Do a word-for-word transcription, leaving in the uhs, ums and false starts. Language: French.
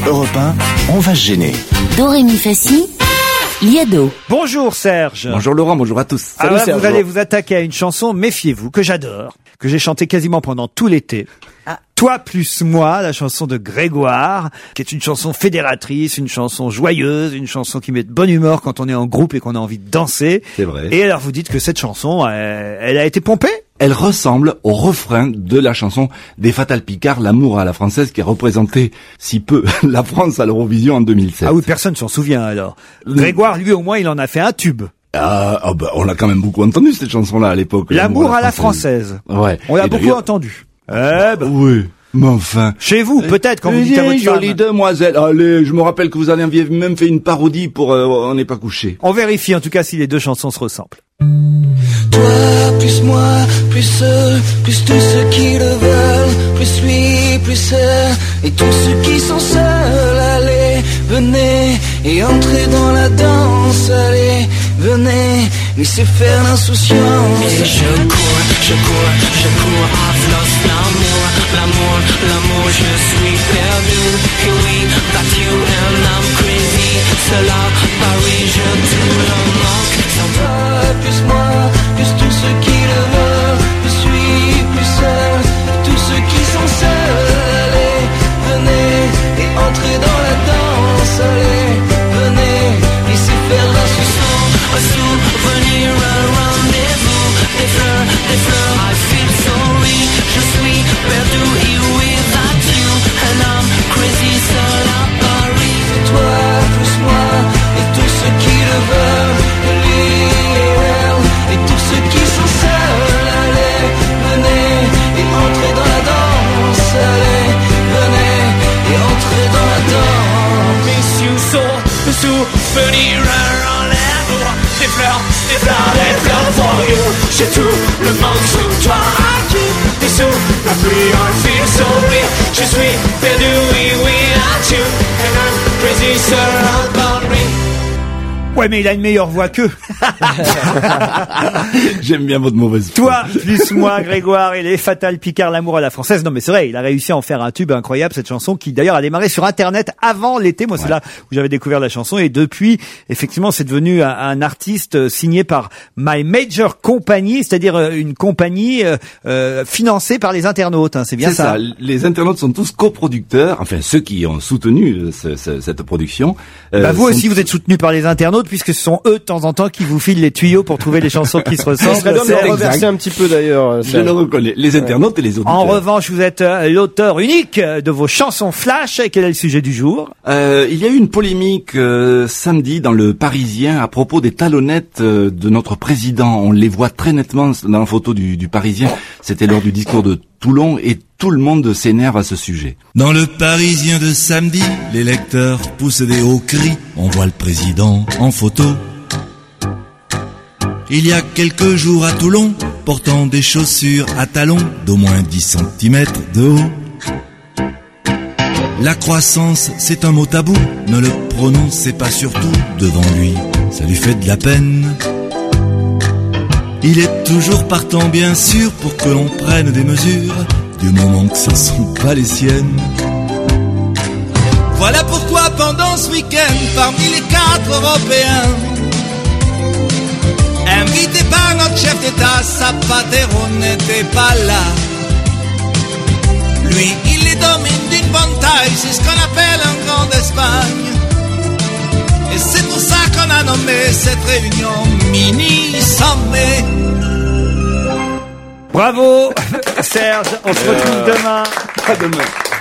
Europe un, on va se gêner. Do, ré, mi, fa, si, Liado. Bonjour Serge. Bonjour Laurent, bonjour à tous. Salut Alors là, Serge. Vous allez vous attaquer à une chanson, méfiez-vous, que j'adore, que j'ai chantée quasiment pendant tout l'été. Ah. Toi plus moi, la chanson de Grégoire, qui est une chanson fédératrice, une chanson joyeuse, une chanson qui met de bonne humeur quand on est en groupe et qu'on a envie de danser. C'est vrai. Et alors vous dites que cette chanson, elle, elle a été pompée ? Elle ressemble au refrain de la chanson des Fatal Picard, L'amour à la française, qui a représenté si peu la France à l'Eurovision en deux mille sept. Ah oui, personne s'en souvient alors. Le... Grégoire, lui au moins, il en a fait un tube. Ah, oh bah, on l'a quand même beaucoup entendu cette chanson-là à l'époque. L'amour à la française. Ouais. On l'a beaucoup entendu. Eh ben. Oui. Mais enfin. Chez vous, peut-être, quand vous dites à votre femme. Jolie demoiselle. Allez, je me rappelle que vous en aviez même fait une parodie pour euh, On n'est pas couché. On vérifie en tout cas si les deux chansons se ressemblent. Toi, plus moi, plus eux, plus tous ceux qui le veulent, plus lui, plus elle, et tous ceux qui sont seuls, allez, venez, et entrez dans la danse, allez, venez, laissez faire l'insouciance. Et je cours, je cours, je cours, I've lost l'amour, l'amour, l'amour, je suis perdu, et oui, that's you and I'm crazy, cela, Paris, je te le manque, sans toi, plus moi, plus tous ceux qui le veulent, plus lui, plus seul, tous ceux qui sont seuls, allez, venez, et entrez dans la danse, allez, venez, laissez faire l'insouciance, un souvenir, un rendez-vous, des fleurs, des fleurs, I feel sorry, je suis perdu, et without you, and I'm crazy, seul à Paris, et toi, plus moi, et tous ceux qui le veulent, lui et elle, et tous ceux qui sont seuls, allez, venez, et entrez dans la danse, allez, venez, et entrez dans la danse. Miss you so, le souvenir, un rendez-vous, des fleurs, des fleurs, des fleurs for you, j'ai tout le monde sous toi, des sous, la pluie, I feel sorry, je suis perdu, oui, without you, and I'm crazy, seul à Paris. Ouais, mais il a une meilleure voix qu'eux. J'aime bien votre mauvaise foi. Toi, plus moi, Grégoire, et les Fatal Picard, L'amour à la française. Non, mais c'est vrai, il a réussi à en faire un tube incroyable, cette chanson, qui d'ailleurs a démarré sur Internet avant l'été. Moi, c'est ouais. là où j'avais découvert la chanson. Et depuis, effectivement, c'est devenu un, un artiste signé par My Major Company, c'est-à-dire une compagnie euh, financée par les internautes. Hein, c'est bien c'est ça. ça. Les internautes sont tous coproducteurs, enfin ceux qui ont soutenu ce, ce, cette production. Euh, bah, vous sont... aussi, vous êtes soutenu par les internautes, puisque ce sont eux de temps en temps qui vous filent les tuyaux pour trouver les chansons qui se ressemblent. Ça serait bien de reverser un petit peu d'ailleurs. Je le reconnais, les internautes et les auditeurs. En revanche, vous êtes euh, l'auteur unique de vos chansons flash. Quel est le sujet du jour ? euh, Il y a eu une polémique euh, samedi dans le Parisien à propos des talonnettes euh, de notre président. On les voit très nettement dans la photo du, du Parisien. C'était lors du discours de Toulon et tout le monde s'énerve à ce sujet. Dans le Parisien de samedi, les lecteurs poussent des hauts cris. On voit le président en photo. Il y a quelques jours à Toulon, portant des chaussures à talons d'au moins dix centimètres de haut. La croissance, c'est un mot tabou, ne le prononcez pas surtout devant lui, ça lui fait de la peine. Il est toujours partant bien sûr pour que l'on prenne des mesures, du moment que ce ne sont pas les siennes. Voilà pourquoi pendant ce week-end, parmi les quatre Européens, invité par notre chef d'État, Zapatero n'était pas là. Lui, il les domine d'une bonne taille, c'est ce qu'on appelle un grand d'Espagne. Et c'est pour ça qu'on a nommé cette réunion mini-sommet. Bravo Serge, on se retrouve demain. À demain.